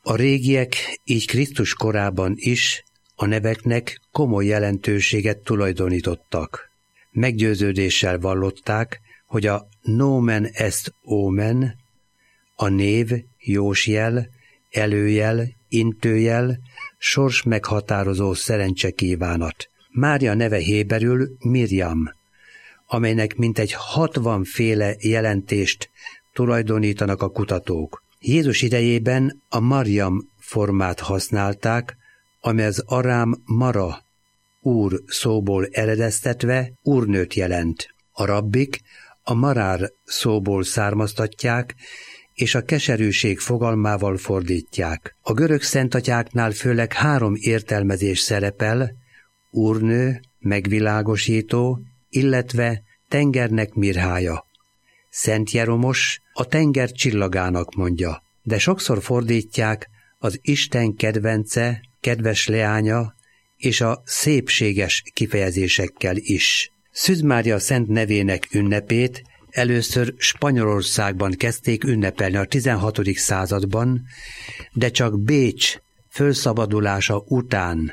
A régiek így Krisztus korában is a neveknek komoly jelentőséget tulajdonítottak. Meggyőződéssel vallották, hogy a nomen est omen, a név jósjel, előjel, intőjel, sors meghatározó szerencsekívánat. Mária neve héberül Mirjam, amelynek mintegy 60 féle jelentést tulajdonítanak a kutatók. Jézus idejében a Marjam formát használták, amely az arám Mara, úr szóból eredeztetve úrnőt jelent. A rabbik a Marár szóból származtatják, és a keserűség fogalmával fordítják. A görög szentatyáknál főleg 3 értelmezés szerepel: úrnő, megvilágosító, illetve tengernek mirhája. Szent Jeromos a tenger csillagának mondja, de sokszor fordítják az Isten kedvence, kedves leánya és a szépséges kifejezésekkel is. Szűz Mária szent nevének ünnepét először Spanyolországban kezdték ünnepelni a 16. században, de csak Bécs fölszabadulása után,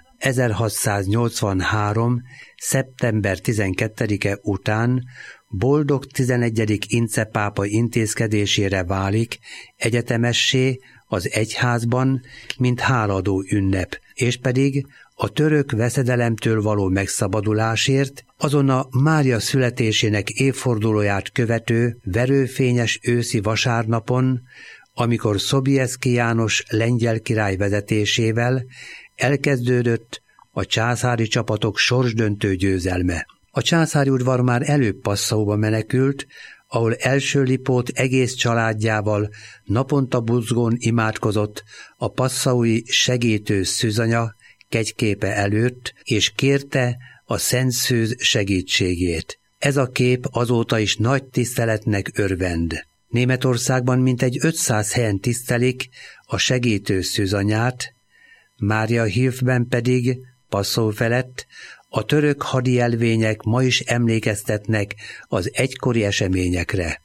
1683. szeptember 12-e után Boldog 11. Ince pápa intézkedésére válik egyetemessé az egyházban, mint hálaadó ünnep, és pedig a török veszedelemtől való megszabadulásért azon a Mária születésének évfordulóját követő verőfényes őszi vasárnapon, amikor Sobieski János lengyel király vezetésével elkezdődött a császári csapatok sorsdöntő győzelme. A császári udvar már előbb Passauba menekült, ahol első Lipót egész családjával naponta buzgón imádkozott a passaui segítő szűzanya kegyképe előtt, és kérte a Szent Szűz segítségét. Ez a kép azóta is nagy tiszteletnek örvend. Németországban mintegy 500 helyen tisztelik a segítő szűzanyát, Máriahilfben pedig Passau felett a török hadijelvények ma is emlékeztetnek az egykori eseményekre.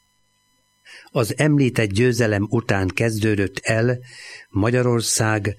Az említett győzelem után kezdődött el Magyarország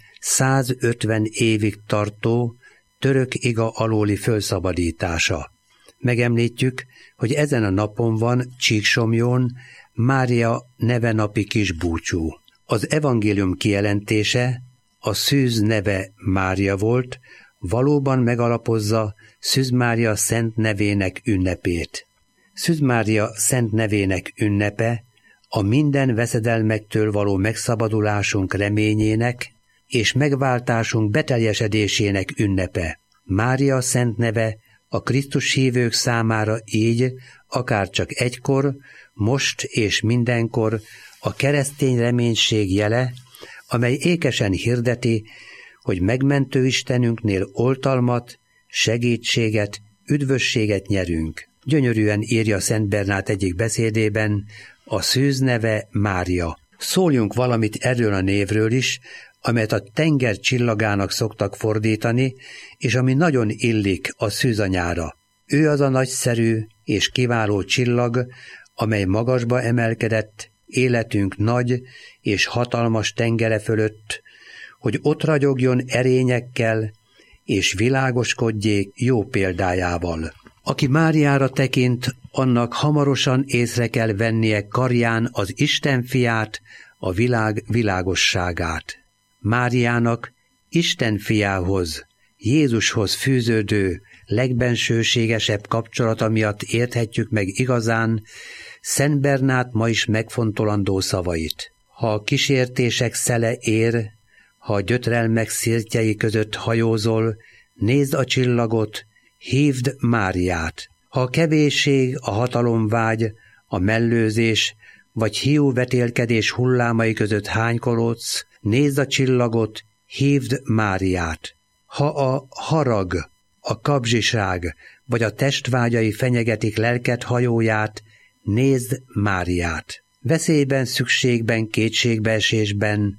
150 évig tartó török iga alóli fölszabadítása. Megemlítjük, hogy ezen a napon van Csíksomlyón Mária nevenapi kisbúcsú. Az evangélium kijelentése, a Szűz neve Mária volt, valóban megalapozza Szűz Mária szent nevének ünnepét. Szűz Mária szent nevének ünnepe a minden veszedelmektől való megszabadulásunk reményének és megváltásunk beteljesedésének ünnepe. Mária szent neve a Krisztus hívők számára így, akárcsak egykor, most és mindenkor a keresztény reménység jele, amely ékesen hirdeti, hogy megmentő Istenünknél oltalmat, segítséget, üdvösséget nyerünk. Gyönyörűen írja Szent Bernát egyik beszédében, a Szűz neve Mária. Szóljunk valamit erről a névről is, amelyet a tenger csillagának szoktak fordítani, és ami nagyon illik a szűzanyára. Ő az a nagyszerű és kiváló csillag, amely magasba emelkedett életünk nagy és hatalmas tengere fölött, hogy ott ragyogjon erényekkel, és világoskodjék jó példájával. Aki Máriára tekint, annak hamarosan észre kell vennie karján az Isten fiát, a világ világosságát. Máriának Isten fiához, Jézushoz fűződő legbensőségesebb kapcsolata miatt érthetjük meg igazán Szent Bernát ma is megfontolandó szavait. Ha a kísértések szele ér, ha a gyötrelmek szirtjei között hajózol, nézd a csillagot, hívd Máriát. Ha a kevésség, a hatalomvágy, a mellőzés vagy hiú vetélkedés hullámai között hánykolódsz, nézd a csillagot, hívd Máriát. Ha a harag, a kapzsiság vagy a testvágyai fenyegetik lelked hajóját, nézd Máriát. Veszélyben, szükségben, kétségbeesésben,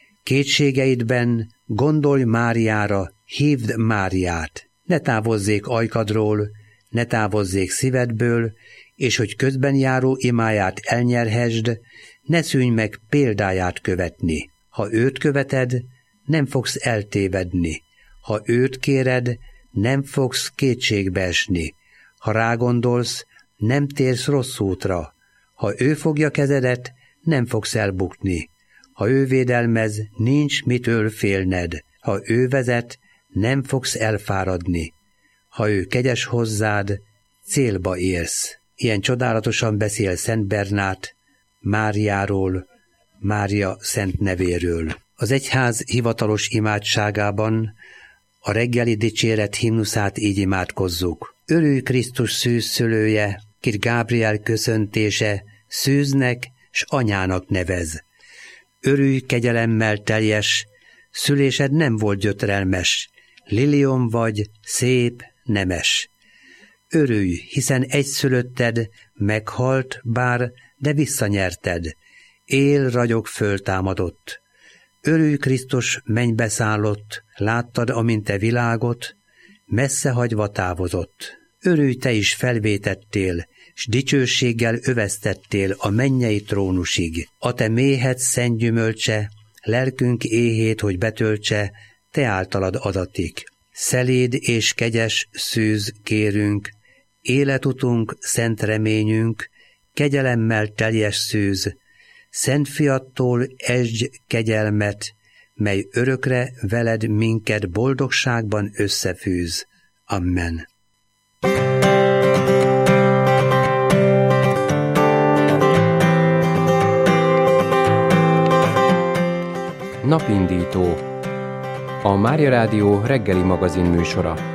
kétségeidben gondolj Máriára, hívd Máriát. Ne távozzék ajkadról, ne távozzék szívedből, és hogy közben járó imáját elnyerhesd, ne szűnj meg példáját követni. Ha őt követed, nem fogsz eltévedni. Ha őt kéred, nem fogsz kétségbe esni. Ha rágondolsz, nem térsz rossz útra. Ha ő fogja kezedet, nem fogsz elbukni. Ha ő védelmez, nincs mitől félned. Ha ő vezet, nem fogsz elfáradni. Ha ő kegyes hozzád, célba érsz. Ilyen csodálatosan beszél Szent Bernát Máriáról, Mária szent nevéről. Az egyház hivatalos imádságában a reggeli dicséret himnuszát így imádkozzuk. Örülj Krisztus szűzszülője, kit Gábriel köszöntése, szűznek s anyának nevez. Örülj kegyelemmel teljes, szülésed nem volt gyötrelmes, liliom vagy, szép, nemes. Örülj, hiszen egyszülötted meghalt, bár, de visszanyerted. Él, ragyog, föltámadott. Örülj, Krisztus mennybe szállott, láttad, amint te világot, messze hagyva távozott. Örülj, te is felvétettél, s dicsőséggel öveztettél a mennyei trónusig. A te méhed szent gyümölcse, lelkünk éhét, hogy betöltse, te általad adatik. Szeléd és kegyes szűz kérünk, életutunk, szent reményünk, kegyelemmel teljes szűz, Szent Fiattól esdj kegyelmet, mely örökre veled minket boldogságban összefűz. Amen. Napindító. A Mária Rádió reggeli magazin műsora.